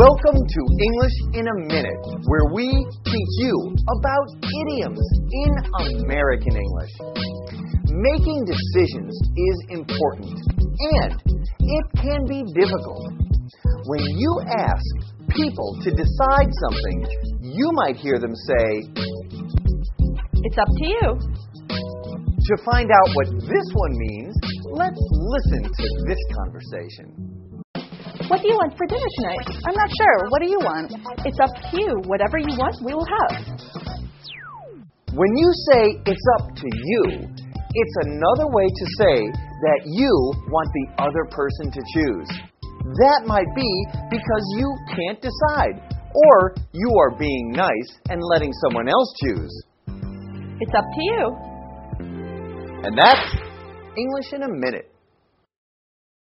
Welcome to English in a Minute, where we teach you about idioms in American English. Making decisions is important, and it can be difficult. When you ask people to decide something, you might hear them say, "It's up to you." To find out what this one means, let's listen to this conversation. "What do you want for dinner tonight?" "I'm not sure. What do you want?" "It's up to you. Whatever you want, we will have." When you say it's up to you, it's another way to say that you want the other person to choose. That might be because you can't decide, or you are being nice and letting someone else choose. It's up to you. And that's English in a Minute.